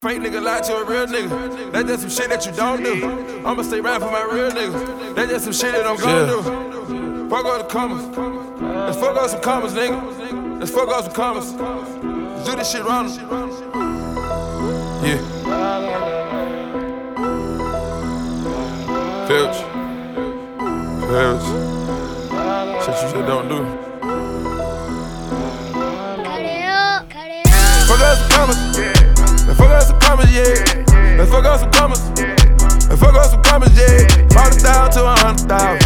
Fake nigga lie to a real nigga. That's just some shit that you don't do. I'ma stay right for my real nigga. That's just some shit that I'm gon' do. Fuck all the commas. Let's fuck up some commas, nigga. Let's fuck up some commas. Let's do this shit wrong. Yeah. Filch. Shit you just don't do. Fuck up some commas. Let's fuck up some commas, yeah. Let's fuck up some commas. Let's fuck up some commas, yeah. 40,000 to 100,000.